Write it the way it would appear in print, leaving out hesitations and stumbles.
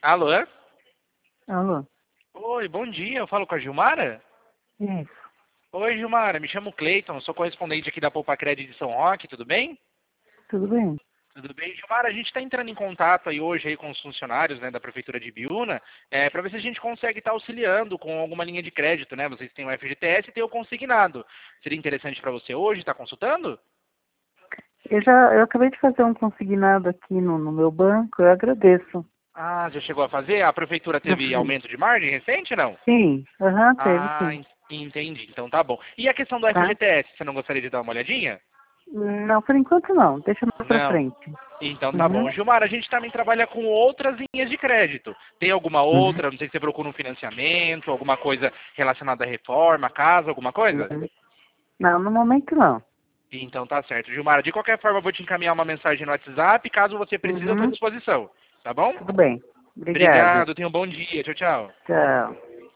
Alô? Alô? Oi, bom dia. Eu falo com a Gilmara? Isso, Oi, Gilmara. Me chamo Cleiton. Sou correspondente aqui da Poupa Cred de São Roque. Tudo bem? tudo bem? Tudo bem, Gilmara. A gente está entrando em contato aí hoje aí com os funcionários, né, da Prefeitura de Biúna, para ver se a gente consegue estar auxiliando com alguma linha de crédito, né? Vocês têm o FGTS e têm o consignado. Seria interessante para você hoje estar consultando? Eu acabei de fazer um consignado aqui no meu banco, eu agradeço. Ah, já chegou a fazer? A Prefeitura Já teve fiz. aumento de margem recente, não? Sim, teve sim, Entendi. Então tá bom. E a questão do tá? FGTS, você não gostaria de dar uma olhadinha? Não, por enquanto não, deixa mais pra Não. frente. Então tá bom. Uhum, Gilmar, a gente também trabalha com outras linhas de crédito. Tem alguma uhum, outra? Não sei se você procura um financiamento, alguma coisa relacionada à reforma, casa, alguma coisa? uhum. Não, no momento não. Então tá certo. Gilmar, de qualquer forma eu vou te encaminhar uma mensagem no WhatsApp. Caso você precise, eu estou à Uhum, disposição. Tá bom? tudo bem. Obrigada. Obrigado, tenha um bom dia. Tchau, tchau. Tchau.